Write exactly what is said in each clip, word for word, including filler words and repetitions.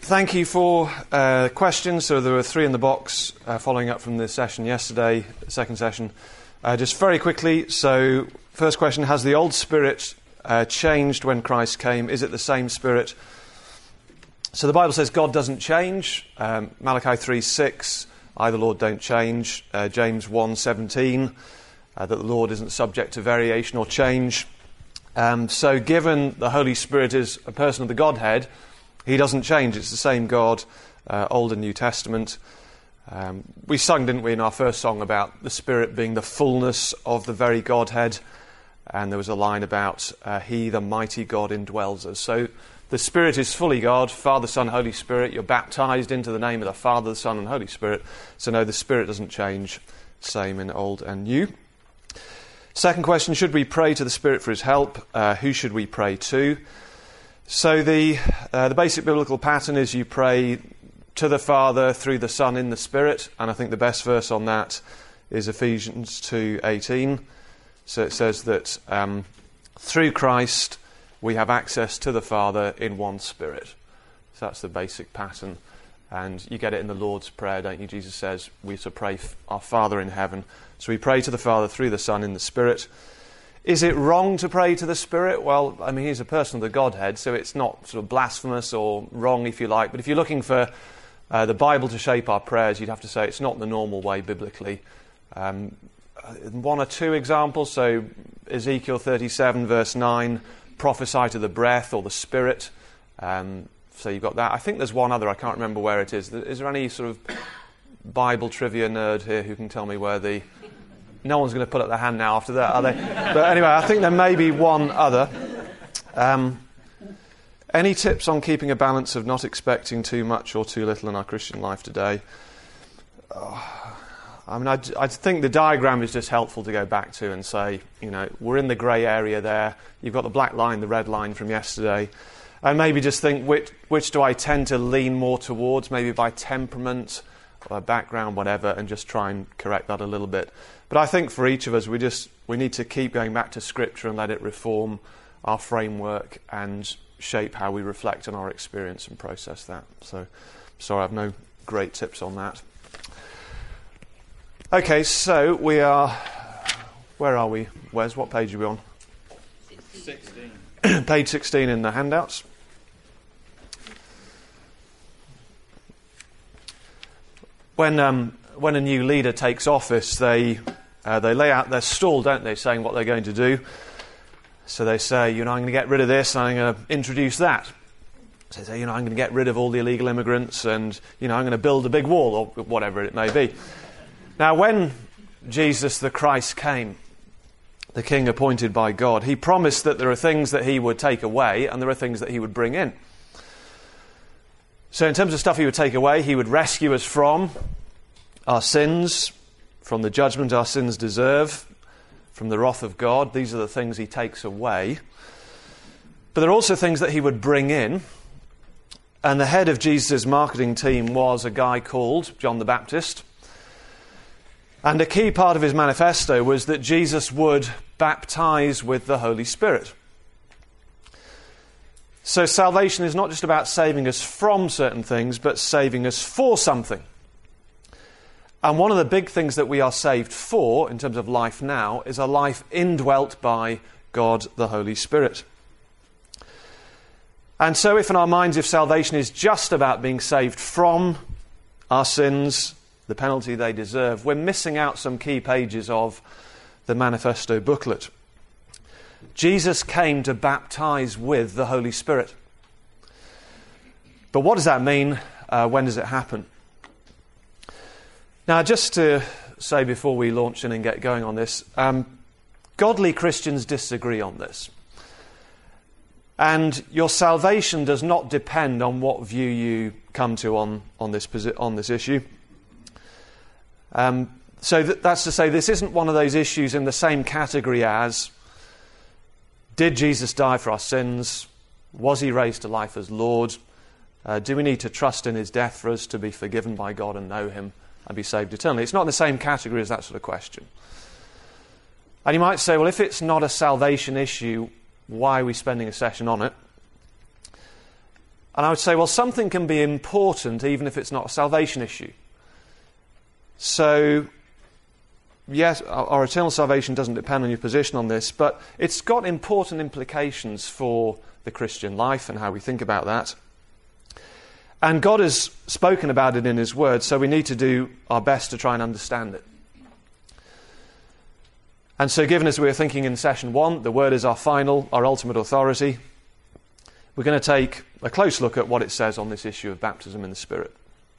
Thank you for uh, questions. So there were three in the box uh, following up from the session yesterday, second session. Uh, just very quickly, so first question, has the old spirit uh, changed when Christ came? Is it the same spirit? So the Bible says God doesn't change. Um, Malachi three six, I the Lord don't change. Uh, James one seventeen, uh, that the Lord isn't subject to variation or change. Um, so given the Holy Spirit is a person of the Godhead, He doesn't change. It's the same God, uh, Old and New Testament. Um, we sung, didn't we, in our first song about the Spirit being the fullness of the very Godhead. And there was a line about uh, He, the mighty God, indwells us. So the Spirit is fully God, Father, Son, Holy Spirit. You're baptized into the name of the Father, the Son, and Holy Spirit. So no, the Spirit doesn't change. Same in Old and New. Second question, should we pray to the Spirit for His help? Uh, who should we pray to? So the uh, the basic biblical pattern is you pray to the Father through the Son in the Spirit, and I think the best verse on that is Ephesians two eighteen. So it says that um, through Christ we have access to the Father in one Spirit. So that's the basic pattern, and you get it in the Lord's Prayer, don't you? Jesus says we to pray our Father in heaven. So we pray to the Father through the Son in the Spirit. Is it wrong to pray to the Spirit? Well, I mean, He's a person of the Godhead, so it's not sort of blasphemous or wrong, if you like. But if you're looking for uh, the Bible to shape our prayers, you'd have to say it's not the normal way biblically. Um, one or two examples. So Ezekiel thirty-seven, verse nine, prophesy to the breath or the Spirit. Um, so you've got that. I think there's one other. I can't remember where it is. Is there any sort of Bible trivia nerd here who can tell me where the... No one's going to put up their hand now after that, are they? But anyway, I think there may be one other. Um, any tips on keeping a balance of not expecting too much or too little in our Christian life today? Oh, I mean, I, I think the diagram is just helpful to go back to and say, you know, we're in the grey area there. You've got the black line, the red line from yesterday. And maybe just think, which, which do I tend to lean more towards, maybe by temperament or background, whatever, and just try and correct that a little bit. But I think for each of us, we just we need to keep going back to Scripture and let it reform our framework and shape how we reflect on our experience and process that. So, sorry, I have no great tips on that. Okay, so we are... Where are we? Where's what page are we on? sixteen. Page sixteen in the handouts. When um, when a new leader takes office, they uh, they lay out their stall, don't they, saying what they're going to do. So they say, you know, I'm going to get rid of this, and I'm going to introduce that. So they say, you know, I'm going to get rid of all the illegal immigrants, and, you know, I'm going to build a big wall, or whatever it may be. Now, when Jesus the Christ came, the King appointed by God, He promised that there are things that He would take away, and there are things that He would bring in. So in terms of stuff He would take away, He would rescue us from our sins, from the judgment our sins deserve, from the wrath of God. These are the things He takes away. But there are also things that He would bring in. And the head of Jesus' marketing team was a guy called John the Baptist. And a key part of his manifesto was that Jesus would baptize with the Holy Spirit. So salvation is not just about saving us from certain things, but saving us for something. And one of the big things that we are saved for, in terms of life now, is a life indwelt by God the Holy Spirit. And so if in our minds, if salvation is just about being saved from our sins, the penalty they deserve, we're missing out some key pages of the manifesto booklet. Jesus came to baptize with the Holy Spirit. But what does that mean? Uh, when does it happen? Now, just to say before we launch in and get going on this, um, godly Christians disagree on this. And your salvation does not depend on what view you come to on, on, this, on this issue. Um, so th- that's to say, this isn't one of those issues in the same category as, did Jesus die for our sins? Was He raised to life as Lord? Uh, do we need to trust in His death for us to be forgiven by God and know Him and be saved eternally? It's not in the same category as that sort of question. And you might say, well, if it's not a salvation issue, why are we spending a session on it? And I would say, well, something can be important even if it's not a salvation issue. So, yes, our, our eternal salvation doesn't depend on your position on this, but it's got important implications for the Christian life and how we think about that. And God has spoken about it in His Word, so we need to do our best to try and understand it. And so given as we were thinking in session one, the Word is our final, our ultimate authority, we're going to take a close look at what it says on this issue of baptism in the Spirit.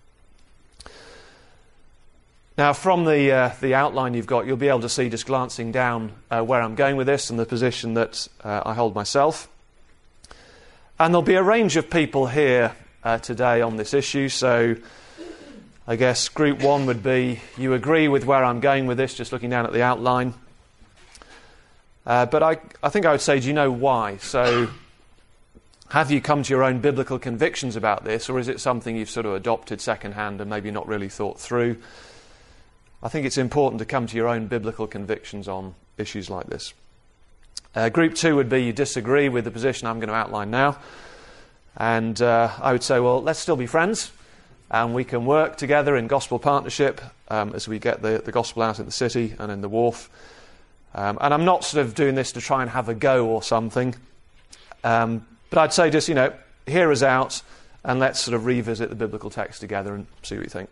Now, from the uh, the outline you've got, you'll be able to see, just glancing down, uh, where I'm going with this and the position that uh, I hold myself. And there'll be a range of people here uh, today on this issue, so I guess group one would be, you agree with where I'm going with this, just looking down at the outline. Uh, but I, I think I would say, do you know why? So, have you come to your own biblical convictions about this, or is it something you've sort of adopted secondhand and maybe not really thought through? I think it's important to come to your own biblical convictions on issues like this. Uh, group two would be you disagree with the position I'm going to outline now. And uh, I would say, well, let's still be friends, and we can work together in gospel partnership um, as we get the, the gospel out in the city and in the wharf. Um, and I'm not sort of doing this to try and have a go or something. Um, But I'd say just, you know, hear us out and let's sort of revisit the biblical text together and see what you think.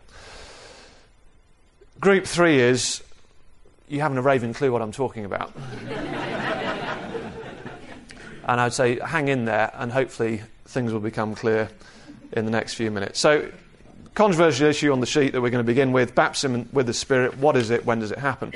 Group three is, you haven't a raven clue what I'm talking about. And I'd say hang in there and hopefully things will become clear in the next few minutes. So, controversial issue on the sheet that we're going to begin with, baptism with the Spirit. What is it? When does it happen?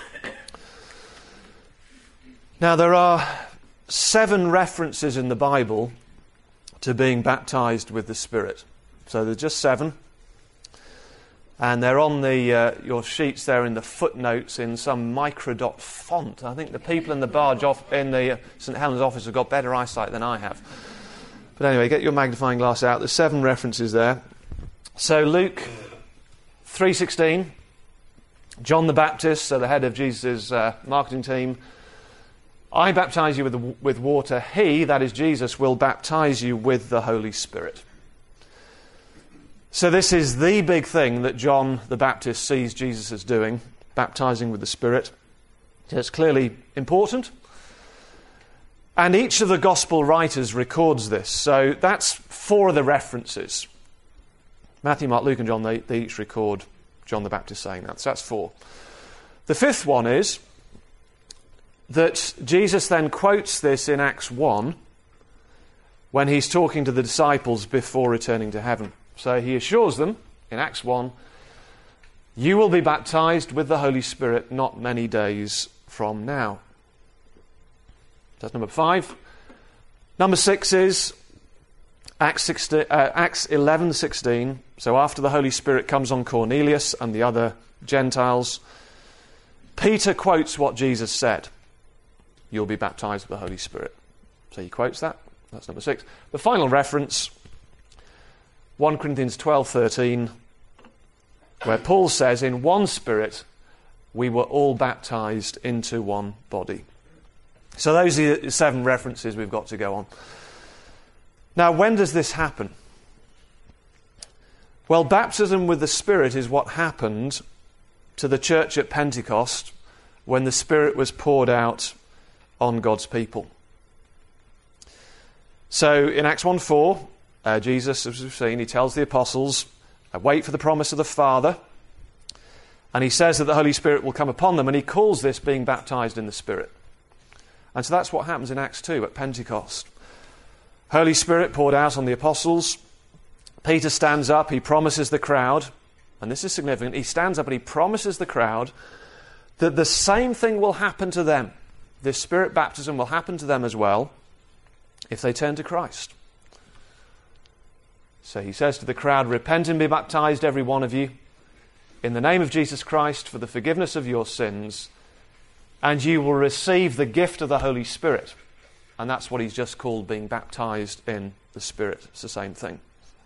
Now, there are seven references in the Bible to being baptized with the Spirit. So there's just seven. And they're on the uh, your sheets there in the footnotes in some microdot font. I think the people in the barge off in the uh, St Helens office have got better eyesight than I have. But anyway, get your magnifying glass out. There's seven references there. So Luke three sixteen, John the Baptist, so the head of Jesus' uh, marketing team, I baptize you with, the, with water. He, that is Jesus, will baptize you with the Holy Spirit. So this is the big thing that John the Baptist sees Jesus as doing, baptizing with the Spirit. So it's clearly important. And each of the gospel writers records this. So that's four of the references. Matthew, Mark, Luke and John, they, they each record John the Baptist saying that. So that's four. The fifth one is that Jesus then quotes this in Acts one when he's talking to the disciples before returning to heaven. So he assures them in Acts one, you will be baptized with the Holy Spirit not many days from now. That's number five. Number six is Acts, sixteen, uh, Acts eleven sixteen. So after the Holy Spirit comes on Cornelius and the other Gentiles, Peter quotes what Jesus said. You'll be baptized with the Holy Spirit. So he quotes that. That's number six. The final reference, First Corinthians twelve thirteen, where Paul says, in one Spirit we were all baptized into one body. So those are the seven references we've got to go on. Now, when does this happen? Well, baptism with the Spirit is what happened to the church at Pentecost when the Spirit was poured out on God's people. So in Acts one four, uh, Jesus, as we've seen, he tells the apostles, wait for the promise of the Father. And he says that the Holy Spirit will come upon them, and he calls this being baptized in the Spirit. And so that's what happens in Acts two at Pentecost. Holy Spirit poured out on the apostles. Peter stands up, he promises the crowd, and this is significant, he stands up and he promises the crowd that the same thing will happen to them. This Spirit baptism will happen to them as well if they turn to Christ. So he says to the crowd, repent and be baptized, every one of you, in the name of Jesus Christ for the forgiveness of your sins, and you will receive the gift of the Holy Spirit. And that's what he's just called being baptized in the Spirit. It's the same thing.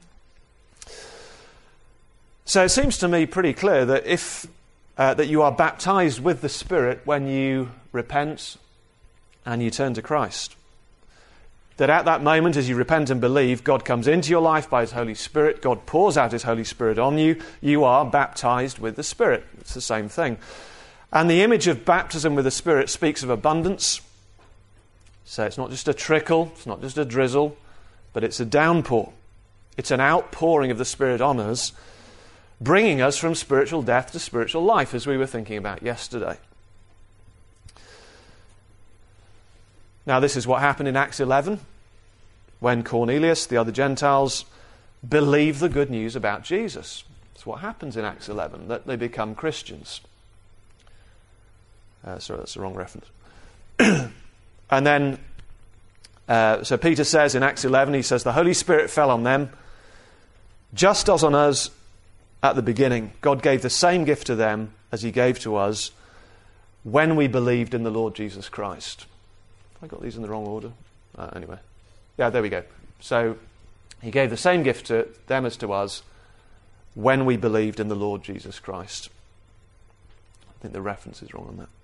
So it seems to me pretty clear that if uh, that you are baptized with the Spirit when you repent and you turn to Christ. that at that moment, as you repent and believe, God comes into your life by his Holy Spirit. God pours out his Holy Spirit on you. You are baptized with the Spirit. It's the same thing. And the image of baptism with the Spirit speaks of abundance. So it's not just a trickle, it's not just a drizzle, but it's a downpour. It's an outpouring of the Spirit on us, bringing us from spiritual death to spiritual life, as we were thinking about yesterday. Now, this is what happened in Acts eleven, when Cornelius, the other Gentiles, believed the good news about Jesus. That's what happens in Acts eleven, that they become Christians. Uh, sorry, that's the wrong reference. And then, uh, so Peter says in Acts eleven, he says, the Holy Spirit fell on them, just as on us at the beginning. God gave the same gift to them as he gave to us when we believed in the Lord Jesus Christ. I got these in the wrong order. Uh, anyway. Yeah, there we go. So he gave the same gift to them as to us when we believed in the Lord Jesus Christ. I think the reference is wrong on that.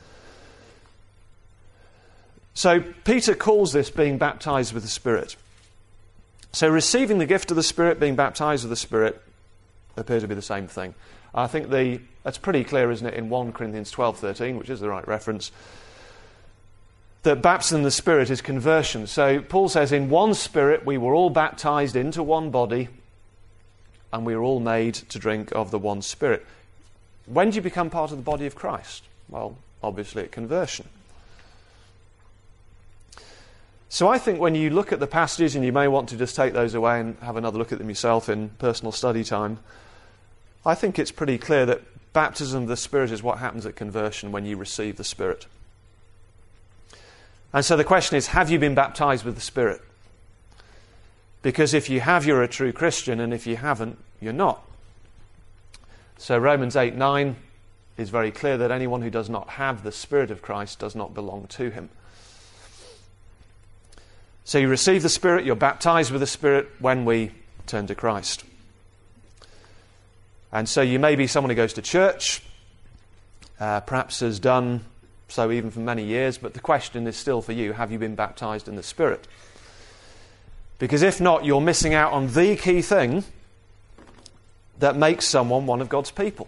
So Peter calls this being baptized with the Spirit. So receiving the gift of the Spirit, being baptized with the Spirit, appear to be the same thing. I think the that's pretty clear, isn't it, in First Corinthians twelve thirteen, which is the right reference, that baptism in the Spirit is conversion. So Paul says, in one Spirit we were all baptized into one body, and we were all made to drink of the one Spirit. When do you become part of the body of Christ? Well, obviously at conversion. So I think when you look at the passages, and you may want to just take those away and have another look at them yourself in personal study time, I think it's pretty clear that baptism of the Spirit is what happens at conversion when you receive the Spirit. And so the question is, have you been baptized with the Spirit? Because if you have, you're a true Christian, and if you haven't, you're not. So Romans eight nine is very clear that anyone who does not have the Spirit of Christ does not belong to him. So you receive the Spirit, you're baptized with the Spirit when we turn to Christ. And so you may be someone who goes to church, uh, perhaps has done so even for many years, but the question is still for you, have you been baptized in the Spirit? Because if not, you're missing out on the key thing that makes someone one of God's people.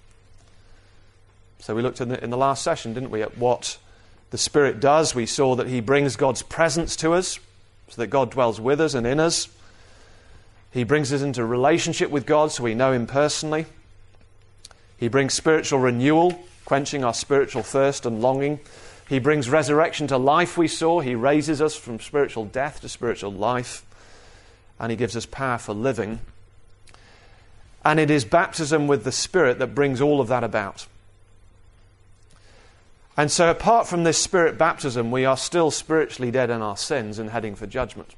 So we looked in the, in the last session, didn't we, at what the Spirit does. We saw that he brings God's presence to us, so that God dwells with us and in us. He brings us into relationship with God, so we know him personally. He brings spiritual renewal, quenching our spiritual thirst and longing. He brings resurrection to life, we saw. He raises us from spiritual death to spiritual life. And he gives us power for living. And it is baptism with the Spirit that brings all of that about. And so apart from this Spirit baptism, we are still spiritually dead in our sins and heading for judgment.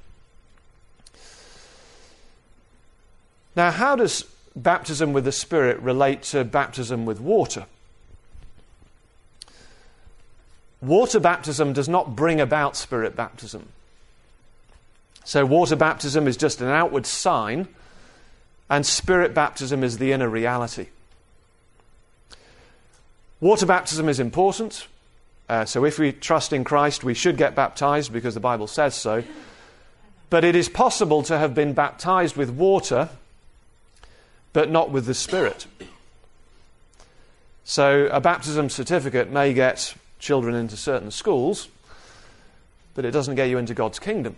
Now, how does baptism with the Spirit relate to baptism with water? Water baptism does not bring about Spirit baptism. So water baptism is just an outward sign, and Spirit baptism is the inner reality. Water baptism is important. Uh, so if we trust in Christ, we should get baptized because the Bible says so. But it is possible to have been baptized with water, but not with the Spirit. So a baptism certificate may get children into certain schools, but it doesn't get you into God's kingdom.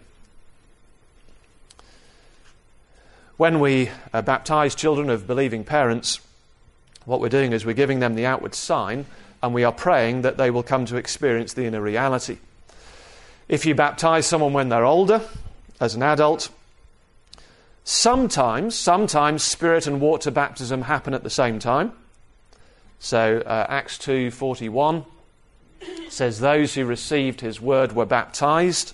When we uh, baptize children of believing parents, what we're doing is we're giving them the outward sign, and we are praying that they will come to experience the inner reality. If you baptize someone when they're older, as an adult, sometimes, sometimes Spirit and water baptism happen at the same time. So uh, Acts two forty-one says those who received his word were baptized.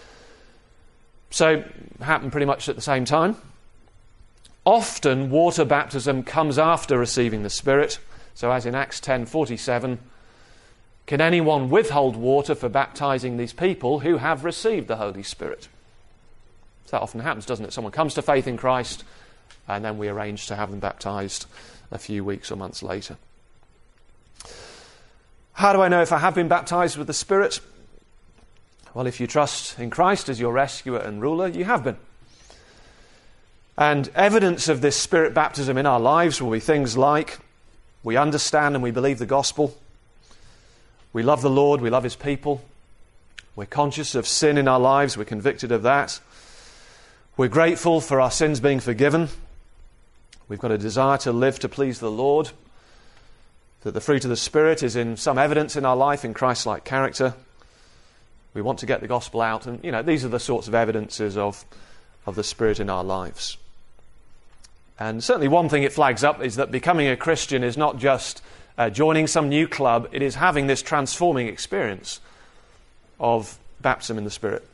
So happened pretty much at the same time. Often water baptism comes after receiving the Spirit. So as in Acts ten forty-seven, can anyone withhold water for baptizing these people who have received the Holy Spirit? So that often happens, doesn't it? Someone comes to faith in Christ, and then we arrange to have them baptized a few weeks or months later. How do I know if I have been baptized with the Spirit? Well, if you trust in Christ as your rescuer and ruler, you have been. And evidence of this Spirit baptism in our lives will be things like we understand and we believe the gospel. We love the Lord, we love his people. We're conscious of sin in our lives, we're convicted of that. We're grateful for our sins being forgiven. We've got a desire to live to please the Lord. That the fruit of the Spirit is in some evidence in our life in Christ-like character. We want to get the gospel out. And, you know, these are the sorts of evidences of, of the Spirit in our lives. And certainly one thing it flags up is that becoming a Christian is not just uh, joining some new club. It is having this transforming experience of baptism in the Spirit.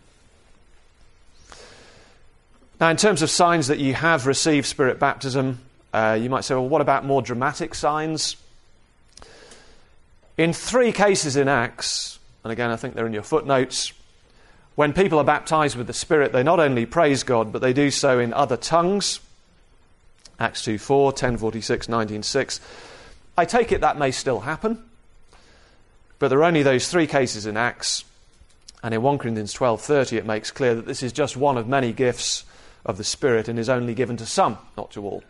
Now, in terms of signs that you have received Spirit baptism, uh, you might say, well, what about more dramatic signs? In three cases in Acts, and again, I think they're in your footnotes, when people are baptized with the Spirit, they not only praise God, but they do so in other tongues. Acts two four, ten forty-six, nineteen six. I take it that may still happen, but there are only those three cases in Acts, and in First Corinthians twelve thirty it makes clear that this is just one of many gifts of the Spirit and is only given to some, not to all.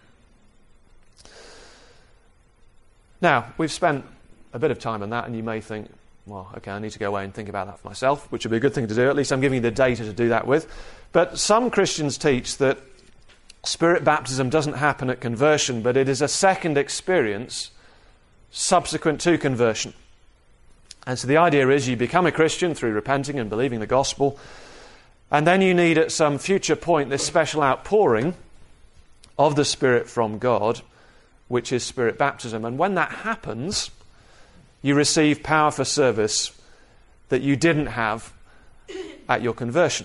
Now, we've spent a bit of time on that, and you may think, well, okay, I need to go away and think about that for myself, which would be a good thing to do. At least I'm giving you the data to do that with. But some Christians teach that Spirit baptism doesn't happen at conversion, but it is a second experience subsequent to conversion. And so the idea is you become a Christian through repenting and believing the gospel, and then you need at some future point this special outpouring of the Spirit from God, which is Spirit baptism. And when that happens, you receive power for service that you didn't have at your conversion.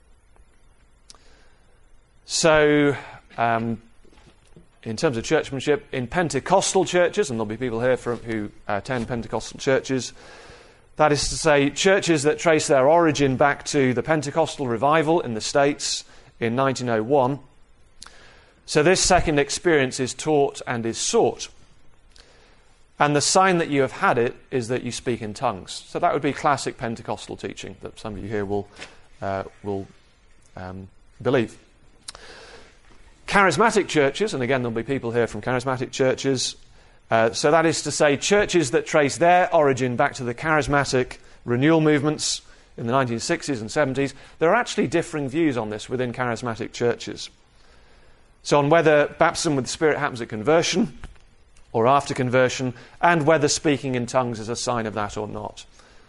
So, um, in terms of churchmanship, in Pentecostal churches, and there'll be people here from, who attend Pentecostal churches, that is to say, churches that trace their origin back to the Pentecostal revival in the States in nineteen oh one. So this second experience is taught and is sought. And the sign that you have had it is that you speak in tongues. So that would be classic Pentecostal teaching that some of you here will, uh, will um, believe. Charismatic churches, and again there'll be people here from charismatic churches, uh, so that is to say churches that trace their origin back to the charismatic renewal movements in the nineteen sixties and seventies, there are actually differing views on this within charismatic churches. So on whether baptism with the Spirit happens at conversion or after conversion, and whether speaking in tongues is a sign of that or not.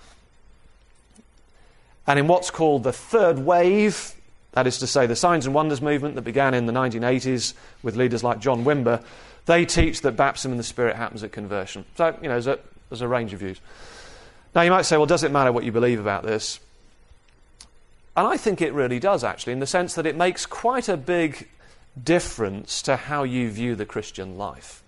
And in what's called the third wave, that is to say the Signs and Wonders movement that began in the nineteen eighties with leaders like John Wimber, they teach that baptism in the Spirit happens at conversion. So, you know, there's a, there's a range of views. Now you might say, well, does it matter what you believe about this? And I think it really does, actually, in the sense that it makes quite a big difference to how you view the Christian life.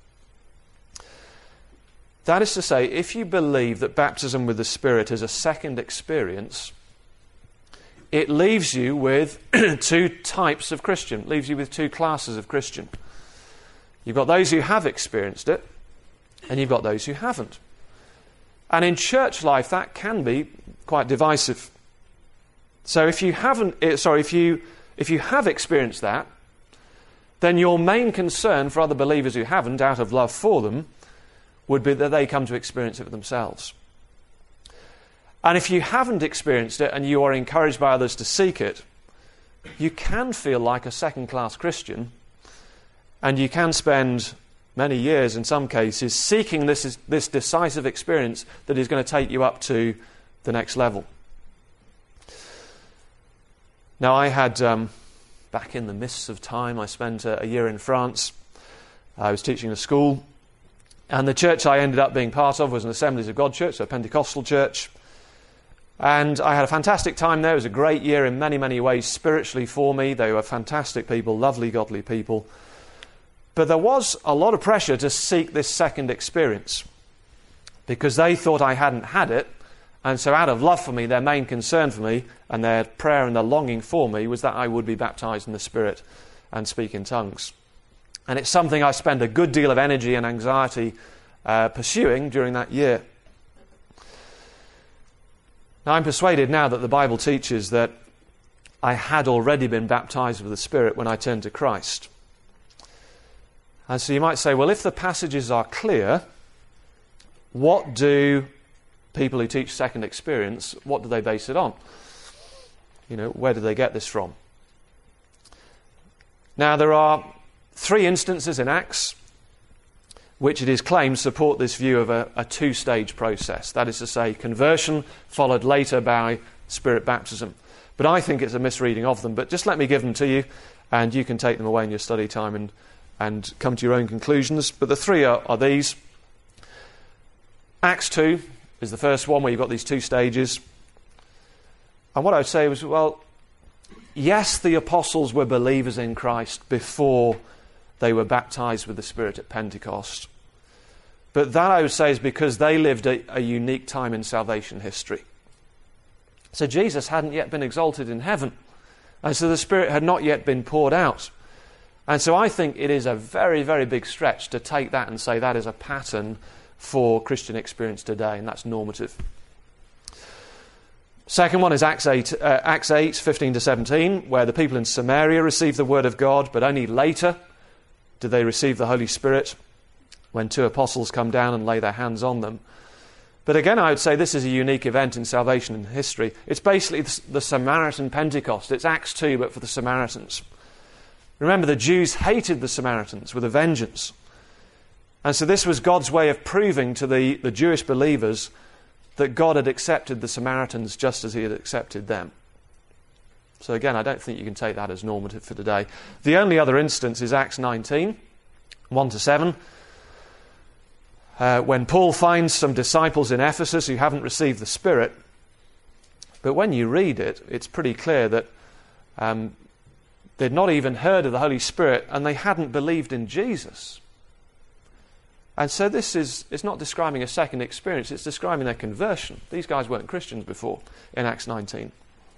That is to say, if you believe that baptism with the Spirit is a second experience, it leaves you with two types of Christian, leaves you with two classes of Christian. You've got those who have experienced it, and you've got those who haven't. And in church life, that can be quite divisive. So if you haven't, sorry, if you if you have experienced that, then your main concern for other believers who haven't, out of love for them, would be that they come to experience it for themselves. And if you haven't experienced it and you are encouraged by others to seek it, you can feel like a second-class Christian, and you can spend many years, in some cases, seeking this, this decisive experience that is going to take you up to the next level. Now, I had, um, back in the mists of time, I spent a, a year in France. I was teaching a school, and the church I ended up being part of was an Assemblies of God church, so a Pentecostal church. And I had a fantastic time there. It was a great year in many, many ways spiritually for me. They were fantastic people, lovely, godly people. But there was a lot of pressure to seek this second experience because they thought I hadn't had it. And so out of love for me, their main concern for me and their prayer and their longing for me was that I would be baptized in the Spirit and speak in tongues. And it's something I spent a good deal of energy and anxiety uh, pursuing during that year. Now, I'm persuaded now that the Bible teaches that I had already been baptized with the Spirit when I turned to Christ. And so you might say, well, if the passages are clear, what do people who teach second experience, what do they base it on? You know, where do they get this from? Now, there are three instances in Acts which it is claimed support this view of a, a two-stage process. That is to say, conversion followed later by Spirit baptism. But I think it's a misreading of them. But just let me give them to you, and you can take them away in your study time and, and come to your own conclusions. But the three are, are these. Acts two is the first one, where you've got these two stages. And what I would say was, well, yes, the apostles were believers in Christ before they were baptized with the Spirit at Pentecost. But that, I would say, is because they lived a, a unique time in salvation history. So Jesus hadn't yet been exalted in heaven. And so the Spirit had not yet been poured out. And so I think it is a very, very big stretch to take that and say that is a pattern for Christian experience today, and that's normative. Second one is Acts eight, uh, Acts eight, fifteen to seventeen, where the people in Samaria received the word of God, but only later did they receive the Holy Spirit, when two apostles come down and lay their hands on them. But again, I would say this is a unique event in salvation and history. It's basically the Samaritan Pentecost. It's Acts two, but for the Samaritans. Remember, the Jews hated the Samaritans with a vengeance. And so this was God's way of proving to the, the Jewish believers that God had accepted the Samaritans just as he had accepted them. So again, I don't think you can take that as normative for today. The only other instance is Acts nineteen, one to seven, uh, when Paul finds some disciples in Ephesus who haven't received the Spirit. But when you read it, it's pretty clear that um, they'd not even heard of the Holy Spirit and they hadn't believed in Jesus. And so this is, it's not describing a second experience, it's describing their conversion. These guys weren't Christians before in Acts nineteen.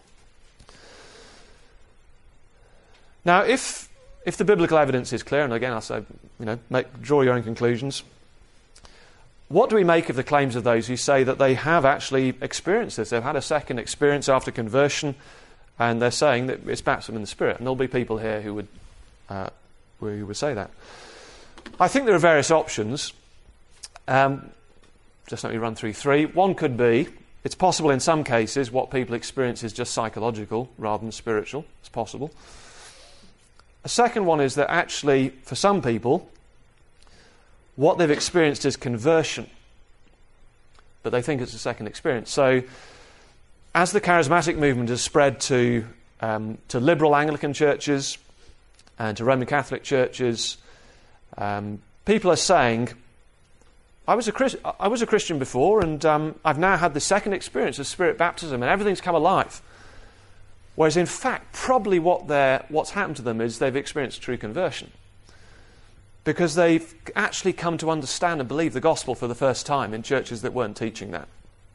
Now, if if the biblical evidence is clear, and again I'll say, you know, make, draw your own conclusions, what do we make of the claims of those who say that they have actually experienced this? They've had a second experience after conversion, and they're saying that it's baptism in the Spirit. And there'll be people here who would, uh, who would say that. I think there are various options. Um, just let me run through three. One could be, it's possible in some cases what people experience is just psychological rather than spiritual. It's possible. A second one is that actually, for some people, what they've experienced is conversion, but they think it's a second experience. So, as the charismatic movement has spread to um, to liberal Anglican churches and to Roman Catholic churches, um, people are saying, I was a Christ- I was a Christian before, and um, I've now had the second experience of Spirit baptism, and everything's come alive. Whereas in fact, probably what they're, what's happened to them is they've experienced true conversion. Because they've actually come to understand and believe the gospel for the first time in churches that weren't teaching that.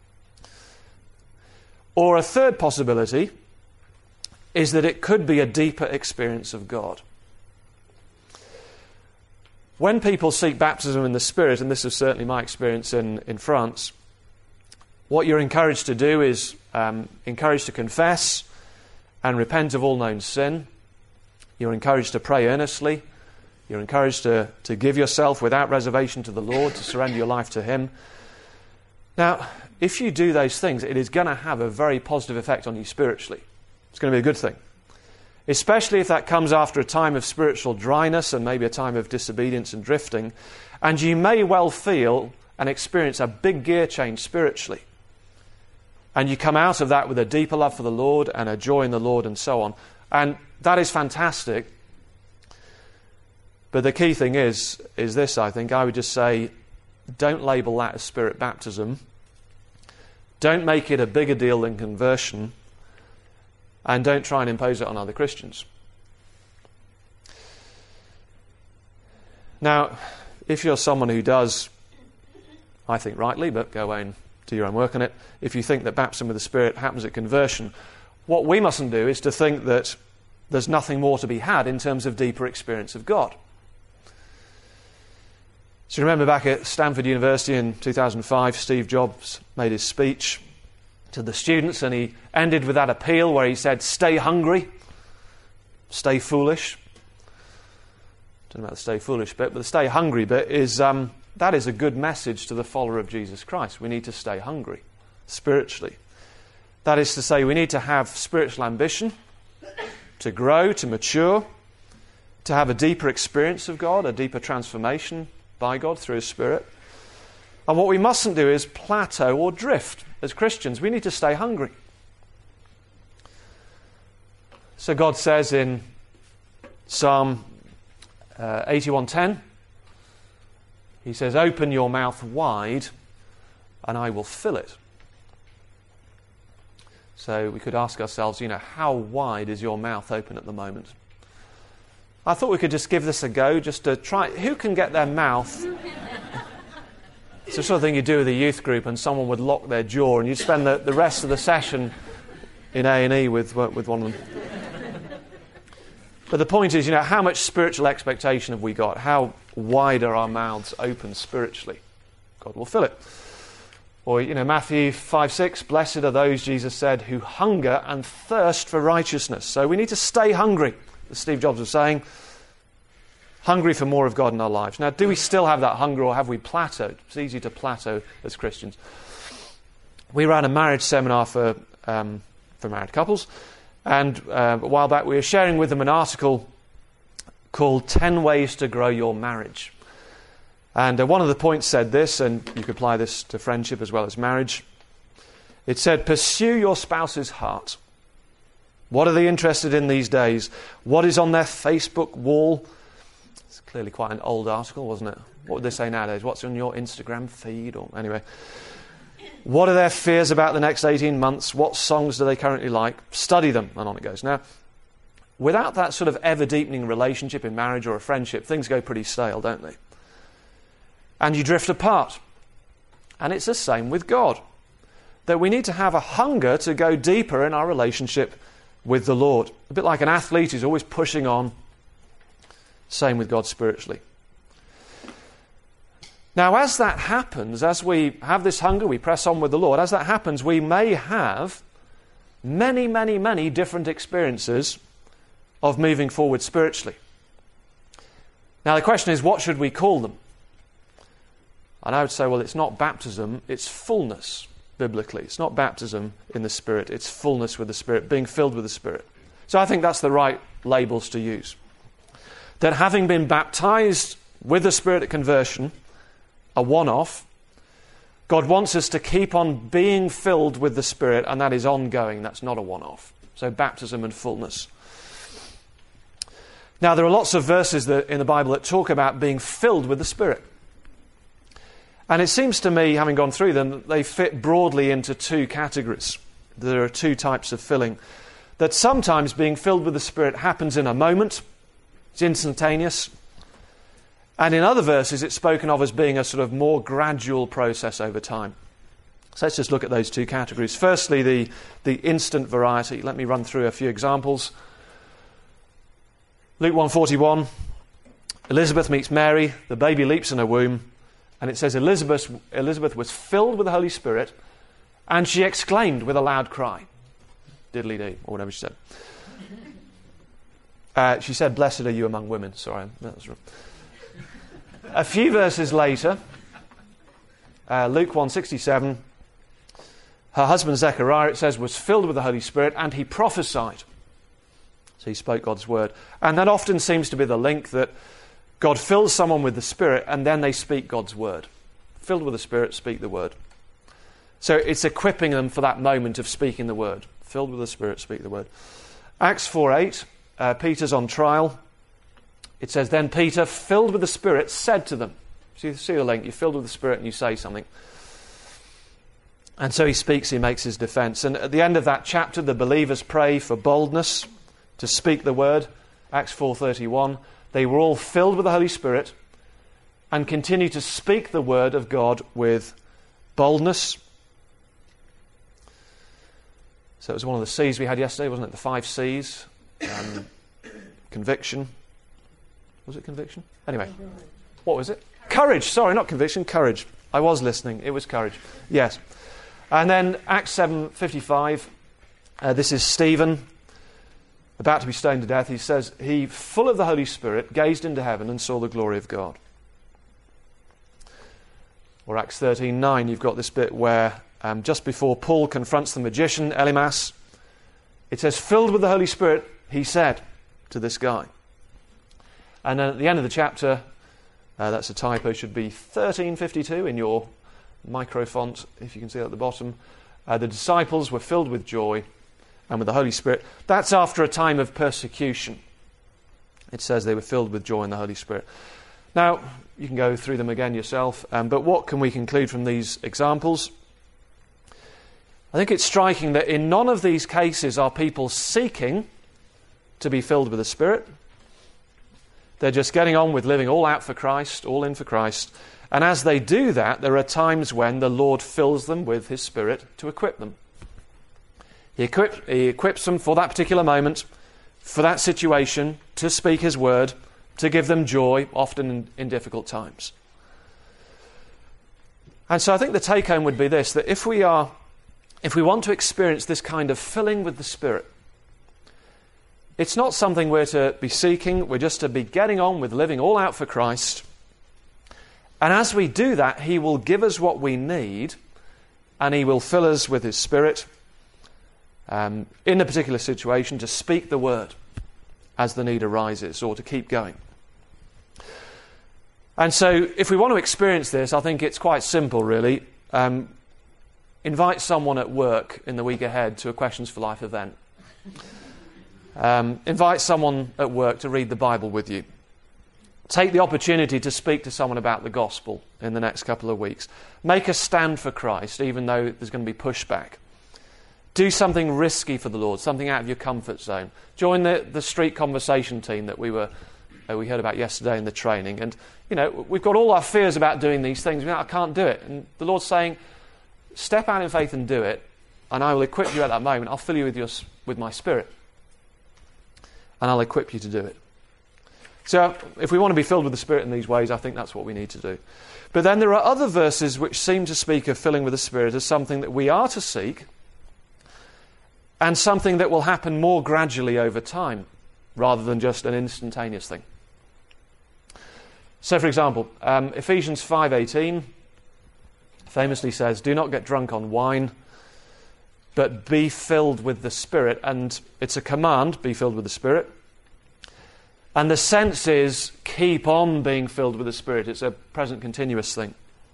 Or a third possibility is that it could be a deeper experience of God. When people seek baptism in the Spirit, and this is certainly my experience in, in France, what you're encouraged to do is um, encouraged to confess and repent of all known sin. You're encouraged to pray earnestly. You're encouraged to, to give yourself without reservation to the Lord, to surrender your life to Him. Now, if you do those things, it is going to have a very positive effect on you spiritually. It's going to be a good thing. Especially if that comes after a time of spiritual dryness and maybe a time of disobedience and drifting. And you may well feel and experience a big gear change spiritually. And you come out of that with a deeper love for the Lord and a joy in the Lord and so on. And that is fantastic. But the key thing is, is this, I think. I would just say, don't label that as Spirit baptism. Don't make it a bigger deal than conversion. And don't try and impose it on other Christians. Now, if you're someone who does, I think rightly, but go away and do your own work on it, if you think that baptism with the Spirit happens at conversion, what we mustn't do is to think that there's nothing more to be had in terms of deeper experience of God. So remember back at Stanford University in two thousand five, Steve Jobs made his speech, to the students, and he ended with that appeal where he said, stay hungry, stay foolish. I don't know about the stay foolish bit, but the stay hungry bit is, um, that is a good message to the follower of Jesus Christ. We need to stay hungry, spiritually. That is to say, we need to have spiritual ambition, to grow, to mature, to have a deeper experience of God, a deeper transformation by God through His Spirit. And what we mustn't do is plateau or drift. As Christians, we need to stay hungry. So God says in Psalm uh, eighty-one ten, He says, open your mouth wide and I will fill it. So we could ask ourselves, you know, how wide is your mouth open at the moment? I thought we could just give this a go, just to try. Who can get their mouth? It's the sort of thing you do with a youth group and someone would lock their jaw and you'd spend the, the rest of the session in A and E with, with one of them. But the point is, you know, how much spiritual expectation have we got? How wide are our mouths open spiritually? God will fill it. Or, you know, Matthew five six, blessed are those, Jesus said, who hunger and thirst for righteousness. So we need to stay hungry, as Steve Jobs was saying, hungry for more of God in our lives. Now, do we still have that hunger or have we plateaued? It's easy to plateau as Christians. We ran a marriage seminar for, um, for married couples, and uh, a while back we were sharing with them an article called ten ways to Grow Your Marriage. And uh, one of the points said this, and you could apply this to friendship as well as marriage. It said, pursue your spouse's heart. What are they interested in these days? What is on their Facebook wall? It's clearly quite an old article, wasn't it? What would they say nowadays? What's on your Instagram feed? Or anyway, what are their fears about the next eighteen months? What songs do they currently like? Study them, and on it goes. Now, without that sort of ever-deepening relationship in marriage or a friendship, things go pretty stale, don't they? And you drift apart. And it's the same with God. That we need to have a hunger to go deeper in our relationship with the Lord. A bit like an athlete who's always pushing on. Same with God spiritually. Now, as that happens, as we have this hunger, we press on with the Lord, as that happens, we may have many, many, many different experiences of moving forward spiritually. Now, the question is, what should we call them? And I would say, well, it's not baptism, it's fullness, biblically. It's not baptism in the Spirit, it's fullness with the Spirit, being filled with the Spirit. So I think that's the right labels to use. That having been baptized with the Spirit at conversion, a one-off, God wants us to keep on being filled with the Spirit, and that is ongoing, that's not a one-off. So baptism and fullness. Now, there are lots of verses that, in the Bible that talk about being filled with the Spirit. And it seems to me, having gone through them, they fit broadly into two categories. There are two types of filling. That sometimes being filled with the Spirit happens in a moment. It's instantaneous. And in other verses, it's spoken of as being a sort of more gradual process over time. So let's just look at those two categories. Firstly, the, the instant variety. Let me run through a few examples. Luke one forty-one, Elizabeth meets Mary, the baby leaps in her womb. And it says Elizabeth, Elizabeth was filled with the Holy Spirit, and she exclaimed with a loud cry. Diddly-dee, or whatever she said. Uh, she said, blessed are you among women. Sorry, that was wrong. A few verses later, uh, Luke one sixty-seven, her husband Zechariah, it says, was filled with the Holy Spirit, and he prophesied. So he spoke God's word. And that often seems to be the link that God fills someone with the Spirit and then they speak God's word. Filled with the Spirit, speak the word. So it's equipping them for that moment of speaking the word. Filled with the Spirit, speak the word. Acts four eight, uh, Peter's on trial. It says, then Peter, filled with the Spirit, said to them. So you see the link, you're filled with the Spirit and you say something. And so he speaks, he makes his defense. And at the end of that chapter, the believers pray for boldness to speak the word. Acts four thirty-one. They were all filled with the Holy Spirit and continue to speak the word of God with boldness. So it was one of the C's we had yesterday, wasn't it? The five C's. Um, conviction. Was it conviction? Anyway, what was it? Courage. Sorry, not conviction, courage. I was listening. It was courage. Yes. And then Acts seven fifty-five, uh, this is Stephen, about to be stoned to death. He says, he, full of the Holy Spirit, gazed into heaven and saw the glory of God. Or Acts thirteen nine, you've got this bit where um, just before Paul confronts the magician, Elymas, it says, filled with the Holy Spirit, he said to this guy. And then at the end of the chapter, uh, that's a typo, should be thirteen fifty-two in your micro font, if you can see it at the bottom. Uh, the disciples were filled with joy and with the Holy Spirit. That's after a time of persecution. It says they were filled with joy in the Holy Spirit. Now, you can go through them again yourself, um, but what can we conclude from these examples? I think it's striking that in none of these cases are people seeking to be filled with the Spirit. They're just getting on with living all out for Christ, all in for Christ. And as they do that, there are times when the Lord fills them with His Spirit to equip them. He, equip, he equips them for that particular moment, for that situation, to speak His word, to give them joy, often in, in difficult times. And so I think the take-home would be this, that if we are, if we want to experience this kind of filling with the Spirit, it's not something we're to be seeking, we're just to be getting on with living all out for Christ. And as we do that, He will give us what we need, and He will fill us with His Spirit um, in a particular situation to speak the word as the need arises, or to keep going. And so if we want to experience this, I think it's quite simple, really. Um, invite someone at work in the week ahead to a Questions for Life event. Um, invite someone at work to read the Bible with you. Take the opportunity to speak to someone about the gospel in the next couple of weeks. Make a stand for Christ, even though there's going to be pushback. Do something risky for the Lord, something out of your comfort zone. Join the, the street conversation team that we were uh, we heard about yesterday in the training. And, you know, we've got all our fears about doing these things. You know, I can't do it. And the Lord's saying, step out in faith and do it, and I will equip you at that moment. I'll fill you with, your, with my Spirit, and I'll equip you to do it. So if we want to be filled with the Spirit in these ways, I think that's what we need to do. But then there are other verses which seem to speak of filling with the Spirit as something that we are to seek, and something that will happen more gradually over time, rather than just an instantaneous thing. So, for example, um, Ephesians five eighteen famously says, do not get drunk on wine, but be filled with the Spirit. And it's a command, be filled with the Spirit. And the sense is, keep on being filled with the Spirit. It's a present continuous thing.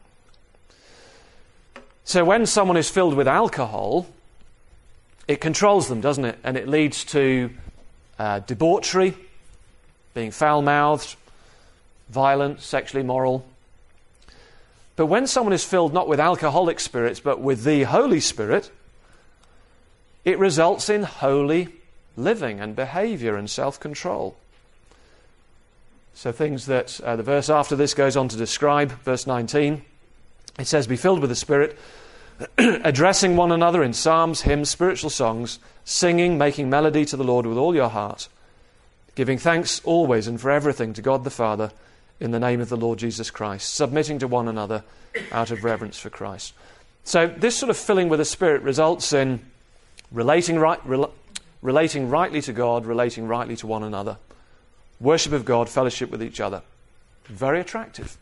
So when someone is filled with alcohol, it controls them, doesn't it? And it leads to uh, debauchery, being foul-mouthed, violent, sexually immoral. But when someone is filled not with alcoholic spirits, but with the Holy Spirit, it results in holy living and behavior and self-control. So things that uh, the verse after this goes on to describe, verse nineteen, it says, be filled with the Spirit, addressing one another in psalms, hymns, spiritual songs, singing, making melody to the Lord with all your heart, giving thanks always and for everything to God the Father in the name of the Lord Jesus Christ, submitting to one another out of reverence for Christ. So this sort of filling with the Spirit results in relating, right, rel- relating rightly to God, relating rightly to one another, worship of God, fellowship with each other. Very attractive.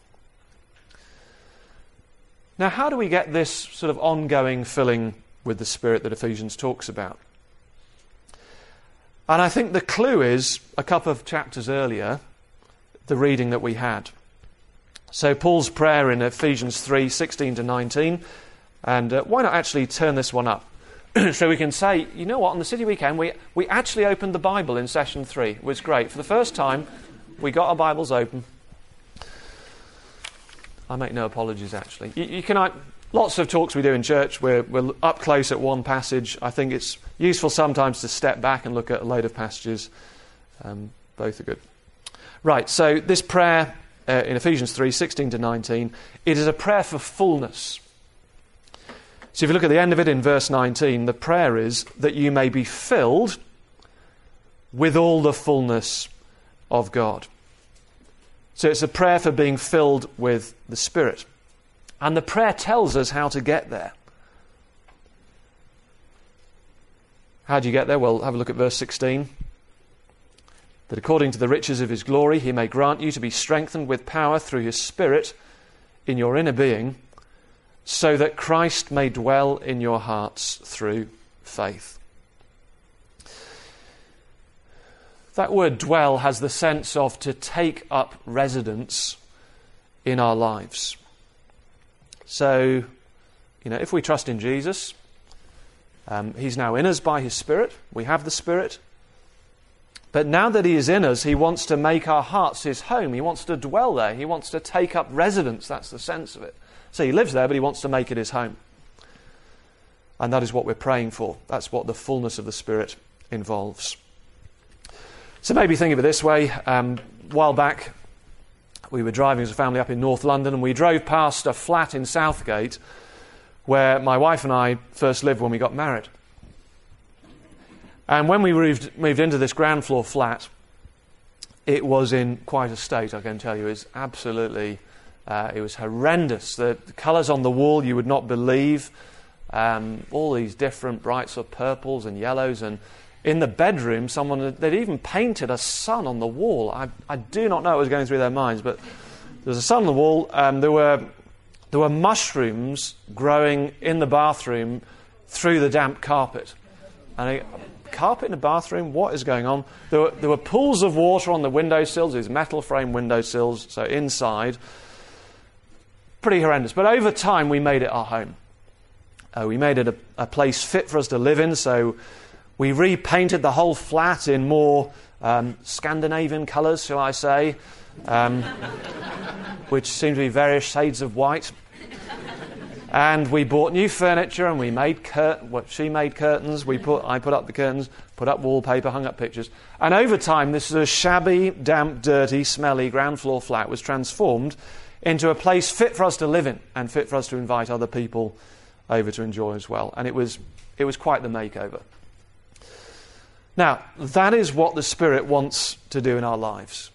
Now, how do we get this sort of ongoing filling with the Spirit that Ephesians talks about? And I think the clue is a couple of chapters earlier, the reading that we had. So Paul's prayer in Ephesians three, sixteen to nineteen, and uh, why not actually turn this one up? So we can say, you know what, on the City Weekend, we, we actually opened the Bible in session three. It was great. For the first time, we got our Bibles open. I make no apologies, actually. You, you can, I, lots of talks we do in church, we're, we're up close at one passage. I think it's useful sometimes to step back and look at a load of passages. Um, both are good. Right, so this prayer uh, in Ephesians three, sixteen to nineteen, it is a prayer for fullness. So if you look at the end of it in verse nineteen, the prayer is that you may be filled with all the fullness of God. So it's a prayer for being filled with the Spirit. And the prayer tells us how to get there. How do you get there? Well, have a look at verse sixteen. That according to the riches of his glory, he may grant you to be strengthened with power through his Spirit in your inner being, so that Christ may dwell in your hearts through faith. That word dwell has the sense of to take up residence in our lives. So, you know, if we trust in Jesus, um, he's now in us by his Spirit. We have the Spirit. But now that he is in us, he wants to make our hearts his home. He wants to dwell there. He wants to take up residence. That's the sense of it. So he lives there, but he wants to make it his home. And that is what we're praying for. That's what the fullness of the Spirit involves. So maybe think of it this way. Um, a while back, we were driving as a family up in North London, and we drove past a flat in Southgate where my wife and I first lived when we got married. And when we moved, moved into this ground floor flat, it was in quite a state, I can tell you. It was absolutely, uh, it was horrendous. The, the colours on the wall you would not believe. Um, all these different bright sort of purples and yellows. And in the bedroom, someone, they'd even painted a sun on the wall. I, I do not know what was going through their minds, but there was a sun on the wall. Um, there were, there were mushrooms growing in the bathroom through the damp carpet. And I, carpet in the bathroom? What is going on? There were, there were pools of water on the windowsills, these metal frame windowsills, so inside. Pretty horrendous. But over time, we made it our home. Uh, we made it a, a place fit for us to live in, so we repainted the whole flat in more um, Scandinavian colours, shall I say, um, which seem to be various shades of white. And we bought new furniture, and we made cur- what she made curtains. We put, I put up the curtains, put up wallpaper, hung up pictures. And over time, this sort of shabby, damp, dirty, smelly ground floor flat was transformed into a place fit for us to live in and fit for us to invite other people over to enjoy as well. And it was, it was quite the makeover. Now, that is what the Spirit wants to do in our lives.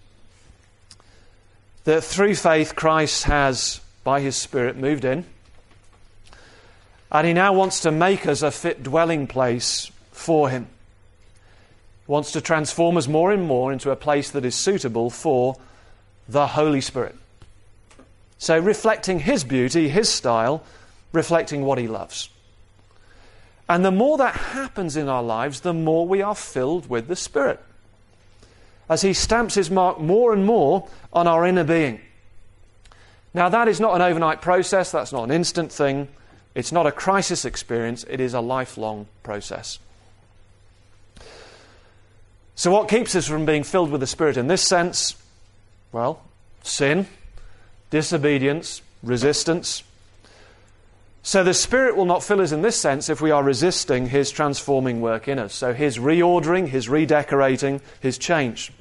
That through faith, Christ has, by his Spirit, moved in. And he now wants to make us a fit dwelling place for him. He wants to transform us more and more into a place that is suitable for the Holy Spirit. So reflecting his beauty, his style, reflecting what he loves. And the more that happens in our lives, the more we are filled with the Spirit. As he stamps his mark more and more on our inner being. Now that is not an overnight process, that's not an instant thing. It's not a crisis experience, it is a lifelong process. So what keeps us from being filled with the Spirit in this sense? Well, sin, disobedience, resistance. So the Spirit will not fill us in this sense if we are resisting his transforming work in us. So his reordering, his redecorating, his change.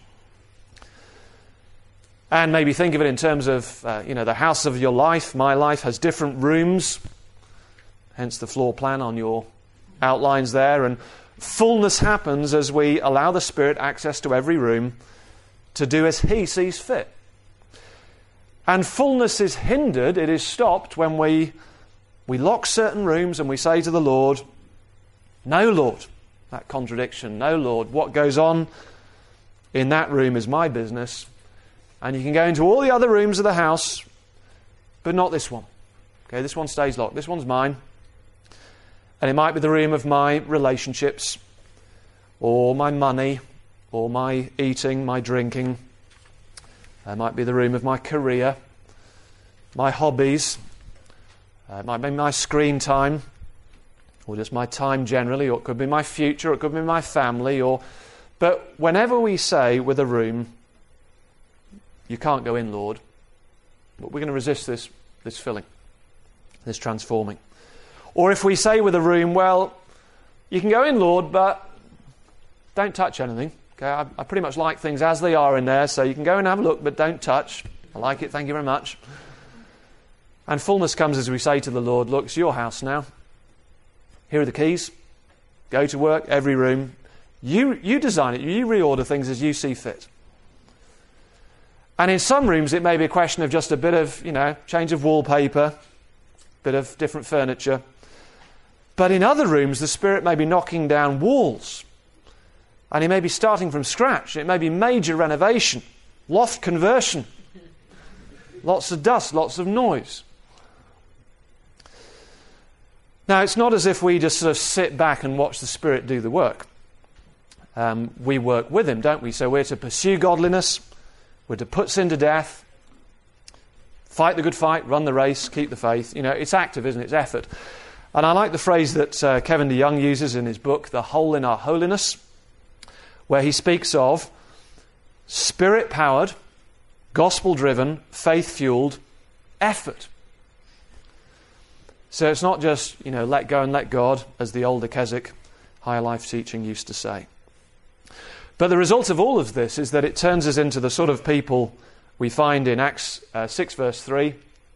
And maybe think of it in terms of, uh, you know, the house of your life. My life has different rooms. Hence the floor plan on your outlines there. And fullness happens as we allow the Spirit access to every room to do as he sees fit. And fullness is hindered, it is stopped when we, we lock certain rooms and we say to the Lord, no, Lord, that contradiction, no, Lord, what goes on in that room is my business. And you can go into all the other rooms of the house, but not this one. Okay, this one stays locked. This one's mine. And it might be the room of my relationships, or my money, or my eating, my drinking. It might be the room of my career, my hobbies. Uh, it might be my screen time, or just my time generally, or it could be my future, or it could be my family. Or, but whenever we say with a room, you can't go in, Lord, but we're going to resist this, this filling, this transforming. Or if we say with a room, well, you can go in, Lord, but don't touch anything. Okay, I, I pretty much like things as they are in there, so you can go and have a look, but don't touch. I like it, thank you very much. And fullness comes as we say to the Lord, look, it's your house now. Here are the keys. Go to work, every room. You, you design it, you reorder things as you see fit. And in some rooms, it may be a question of just a bit of, you know, change of wallpaper, bit of different furniture. But in other rooms, the Spirit may be knocking down walls. And he may be starting from scratch. It may be major renovation, loft conversion. Lots of dust, lots of noise. Now, it's not as if we just sort of sit back and watch the Spirit do the work. Um, we work with him, don't we? So we're to pursue godliness. We're to put sin to death. Fight the good fight, run the race, keep the faith. You know, it's active, isn't it? It's effort. And I like the phrase that uh, Kevin DeYoung uses in his book, The Hole in Our Holiness, where he speaks of Spirit-powered, gospel-driven, faith-fueled effort. So it's not just, you know, let go and let God, as the older Keswick higher life teaching used to say. But the result of all of this is that it turns us into the sort of people we find in Acts uh, six verse three.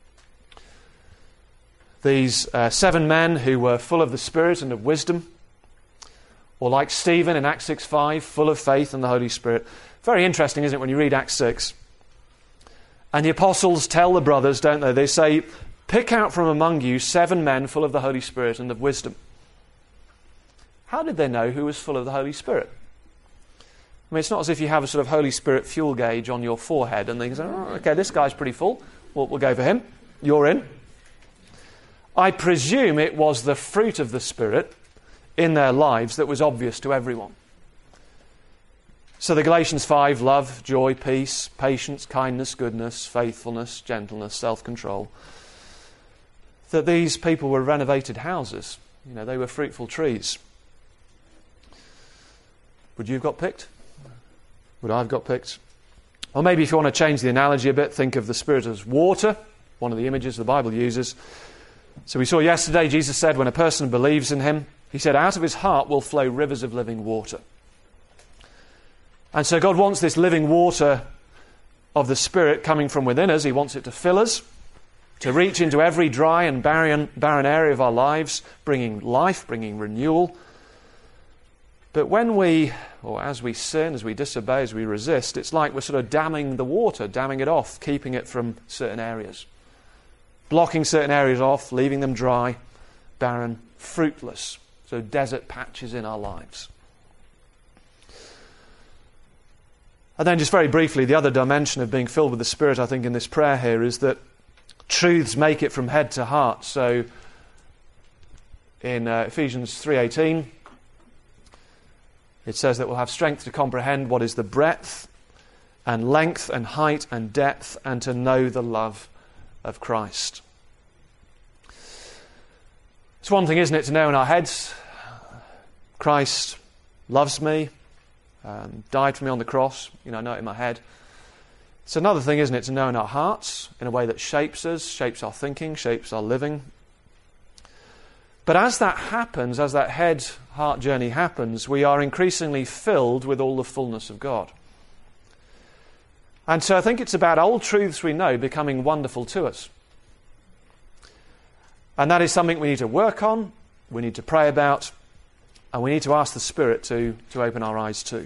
These uh, seven men who were full of the Spirit and of wisdom. Or like Stephen in Acts six five, full of faith and the Holy Spirit. Very interesting, isn't it, when you read Acts six. And the apostles tell the brothers, don't they? They say, pick out from among you seven men full of the Holy Spirit and of wisdom. How did they know who was full of the Holy Spirit? I mean, it's not as if you have a sort of Holy Spirit fuel gauge on your forehead and they say, oh, okay, this guy's pretty full. We'll, we'll go for him. You're in. I presume it was the fruit of the Spirit in their lives that was obvious to everyone. So the Galatians five, love, joy, peace, patience, kindness, goodness, faithfulness, gentleness, self-control. That these people were renovated houses. You know, they were fruitful trees. Would you have got picked? Would I have got picked? Or maybe if you want to change the analogy a bit, think of the Spirit as water, one of the images the Bible uses. So we saw yesterday, Jesus said, when a person believes in him, he said, out of his heart will flow rivers of living water. And so God wants this living water of the Spirit coming from within us. He wants it to fill us, to reach into every dry and barren, barren area of our lives, bringing life, bringing renewal. But when we, or as we sin, as we disobey, as we resist, it's like we're sort of damming the water, damming it off, keeping it from certain areas. Blocking certain areas off, leaving them dry, barren, fruitless. So desert patches in our lives. And then just very briefly, the other dimension of being filled with the Spirit, I think, in this prayer here is that truths make it from head to heart. So in uh, Ephesians three eighteen, it says that we'll have strength to comprehend what is the breadth and length and height and depth and to know the love of Christ. It's one thing, isn't it, to know in our heads, Christ loves me, um, died for me on the cross, you know, I know it in my head. It's another thing, isn't it, to know in our hearts in a way that shapes us, shapes our thinking, shapes our living. But as that happens, as that head-heart journey happens, we are increasingly filled with all the fullness of God. And so I think it's about old truths we know becoming wonderful to us. And that is something we need to work on, we need to pray about, and we need to ask the Spirit to, to open our eyes to.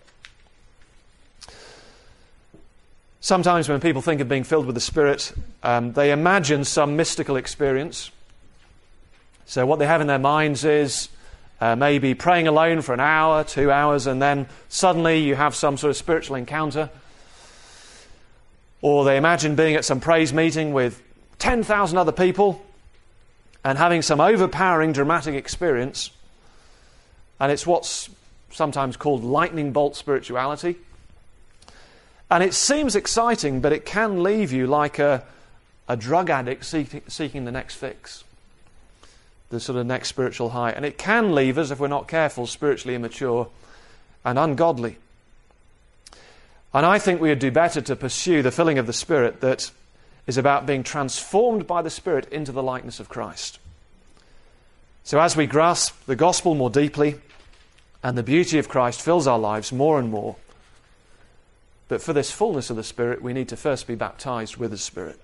Sometimes when people think of being filled with the Spirit, um, they imagine some mystical experience. So what they have in their minds is uh, maybe praying alone for an hour, two hours, and then suddenly you have some sort of spiritual encounter. Or they imagine being at some praise meeting with ten thousand other people and having some overpowering dramatic experience. And it's what's sometimes called lightning bolt spirituality. And it seems exciting, but it can leave you like a, a drug addict seeking, seeking the next fix. The sort of next spiritual high. And it can leave us, if we're not careful, spiritually immature and ungodly. And I think we would do better to pursue the filling of the Spirit that is about being transformed by the Spirit into the likeness of Christ. So as we grasp the gospel more deeply and the beauty of Christ fills our lives more and more, but for this fullness of the Spirit, we need to first be baptized with the Spirit.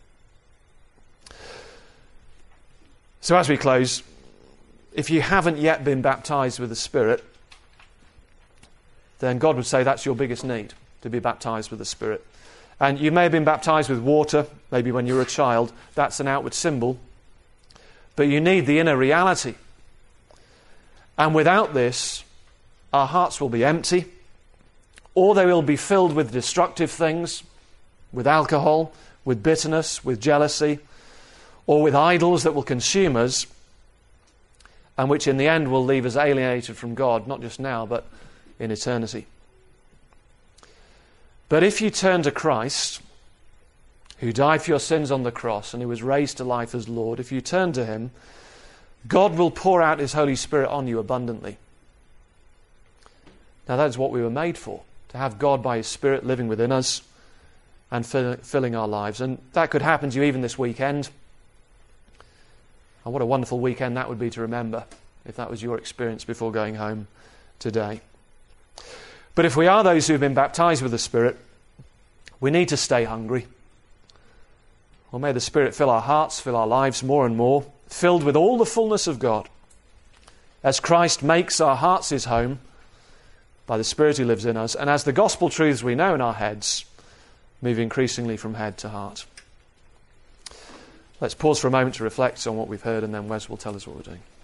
So as we close, if you haven't yet been baptized with the Spirit, then God would say that's your biggest need, to be baptized with the Spirit. And you may have been baptized with water, maybe when you were a child. That's an outward symbol. But you need the inner reality And without this, our hearts will be empty, or they will be filled with destructive things, with alcohol, with bitterness, with jealousy, or with idols that will consume us, and which in the end will leave us alienated from God, not just now, but in eternity. But if you turn to Christ, who died for your sins on the cross and who was raised to life as Lord, if you turn to him, God will pour out his Holy Spirit on you abundantly. Now that is what we were made for, to have God by his Spirit living within us and fill, filling our lives. And that could happen to you even this weekend. And what a wonderful weekend that would be to remember, if that was your experience before going home today. But if we are those who have been baptized with the Spirit, we need to stay hungry. Well, may the Spirit fill our hearts, fill our lives more and more, filled with all the fullness of God, as Christ makes our hearts his home by the Spirit who lives in us, and as the gospel truths we know in our heads move increasingly from head to heart. Let's pause for a moment to reflect on what we've heard, and then Wes will tell us what we're doing.